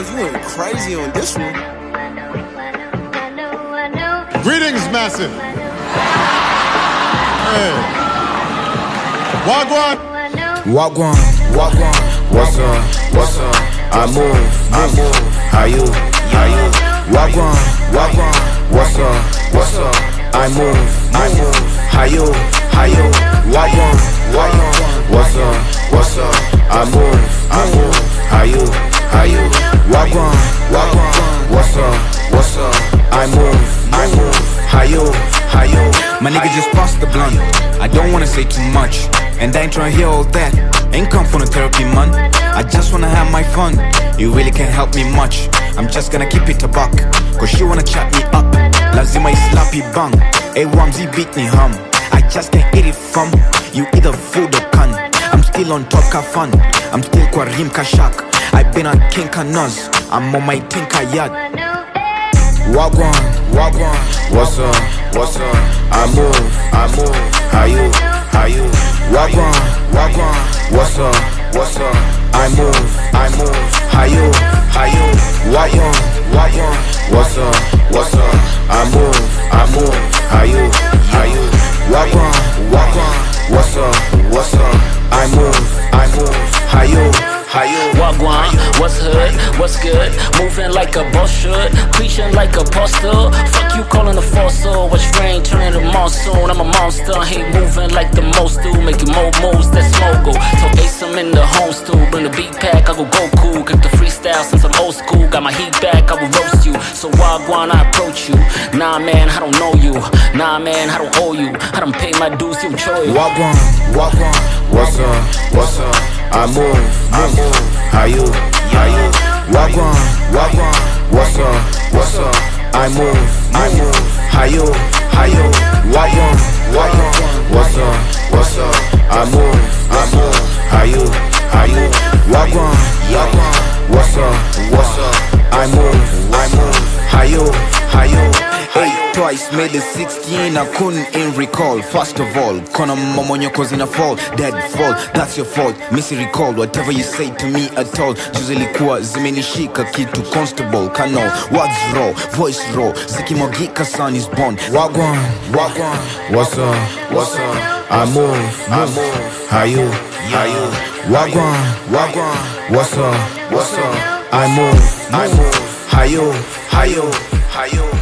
Bugs, you went crazy on this one. Greetings, Massive. Hey. Wagwan. Wagwan, wagwan. What's up? What's up? I move. How you? Wagwan, wagwan. What's up? What's up? I move. How you? Wagwan, wagwan. What's up? What's up? I move. How you? Wagwan, wagwan. What's up? What's up? I move. How you? My nigga just passed the blunt. I don't wanna say too much, and I ain't tryna hear all that. Ain't come for no therapy, man. I just wanna have my fun. You really can't help me much. I'm just gonna keep it a buck, cause you wanna chat me up. Lazima islapi bang. A Wamzi beat me hum. I just can't eat it from you, either food or can. I'm still on top ka fun. I'm still kwa rim ka shak. I've been on king ka nuz. I'm on my tinka yard. Wagwan, what's up? I move. How you? Wagwan, what's up? I move. How you? Wagwan, what's up? I move. How you? Wagwan, what's up? I move. How you? Wagwan, what's hood, what's good? Moving like a boss should, preaching like a apostle. Fuck you calling a false soul, watch rain turning to monsoon. I'm a monster, I ain't moving like the most do. Making more moves, that's mogul. So Ace, I'm in the home stool, bring the beat pack, I go Goku. Kick the freestyle since I'm old school, got my heat back, I will roast you. So Wagwan, I approach you. Nah man, I don't know you. Nah man, I don't owe you. I don't pay my dues, you choy. Wagwan, what's up? I move. How you? Wagwan, what's up? I move. How you? Wagwan, what's up? I move. How you? Wagwan, what's up? I move. How you? 8 twice, made it 16, I couldn't even recall. First of all, kona momonyoko in a fall, dead fall, that's your fault. Missy recall, whatever you say to me at all. Usually kuwa zimenishika kitu constable, kano, words raw, voice raw, zikimogika son is born. Wagwan, what's up? I move. How you? Wagwan, what's up? I move. How you?